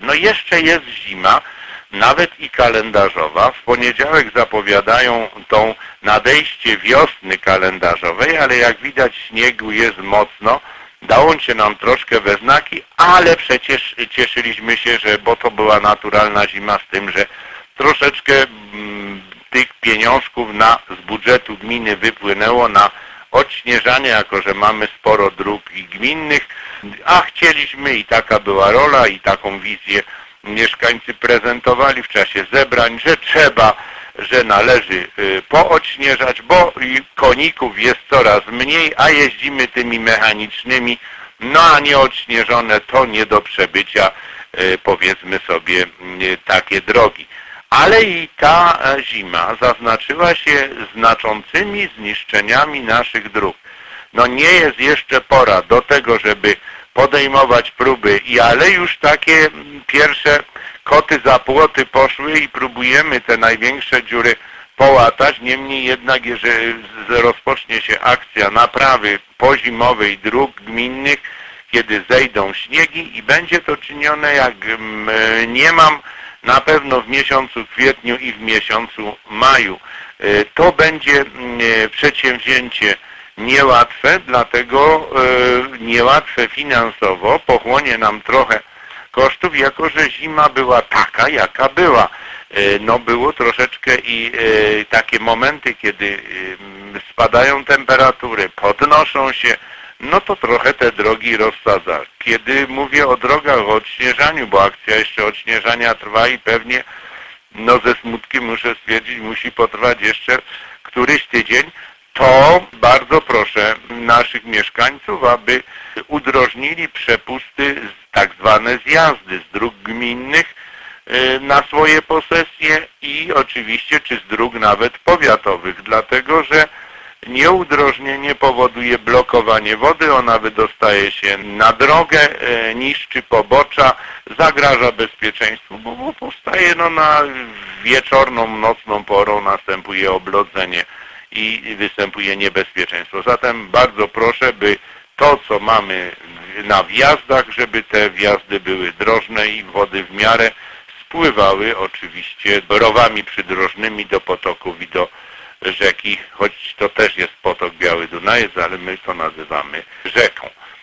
No jeszcze jest zima, nawet i kalendarzowa. W poniedziałek zapowiadają tą nadejście wiosny kalendarzowej, ale jak widać śniegu jest mocno. Dał on się nam troszkę we znaki, ale przecież cieszyliśmy się, że bo to była naturalna zima z tym, że troszeczkę tych pieniążków z budżetu gminy wypłynęło na odśnieżanie, jako że mamy sporo dróg gminnych, a chcieliśmy i taka była rola i taką wizję mieszkańcy prezentowali w czasie zebrań, że trzeba, że należy poodśnieżać, bo koników jest coraz mniej, a jeździmy tymi mechanicznymi, no a nieodśnieżone to nie do przebycia, powiedzmy sobie, takie drogi. Ale i ta zima zaznaczyła się znaczącymi zniszczeniami naszych dróg. No nie jest jeszcze pora do tego, żeby podejmować próby, ale już takie pierwsze koty za płoty poszły i próbujemy te największe dziury połatać. Niemniej jednak, jeżeli rozpocznie się akcja naprawy pozimowej dróg gminnych, kiedy zejdą śniegi i będzie to czynione, jak nie mam, na pewno w miesiącu kwietniu i w miesiącu maju. To będzie przedsięwzięcie niełatwe, dlatego niełatwe finansowo, pochłonie nam trochę kosztów, jako że zima była taka, jaka była. No było troszeczkę i takie momenty, kiedy spadają temperatury, podnoszą się, no to trochę te drogi rozsadza. Kiedy mówię o drogach, o odśnieżaniu, bo akcja jeszcze odśnieżania trwa i pewnie, no ze smutkiem muszę stwierdzić, musi potrwać jeszcze któryś tydzień, to bardzo proszę naszych mieszkańców, aby udrożnili przepusty, tak zwane zjazdy z dróg gminnych na swoje posesje i oczywiście czy z dróg nawet powiatowych, dlatego że nieudrożnienie powoduje blokowanie wody, ona wydostaje się na drogę, niszczy pobocza, zagraża bezpieczeństwu, bo powstaje na wieczorną, nocną porą następuje oblodzenie i występuje niebezpieczeństwo. Zatem bardzo proszę, by to, co mamy na wjazdach, żeby te wjazdy były drożne i wody w miarę spływały oczywiście rowami przydrożnymi do potoków i do rzeki, choć to też jest potok Biały Dunajec, ale my to nazywamy rzeką.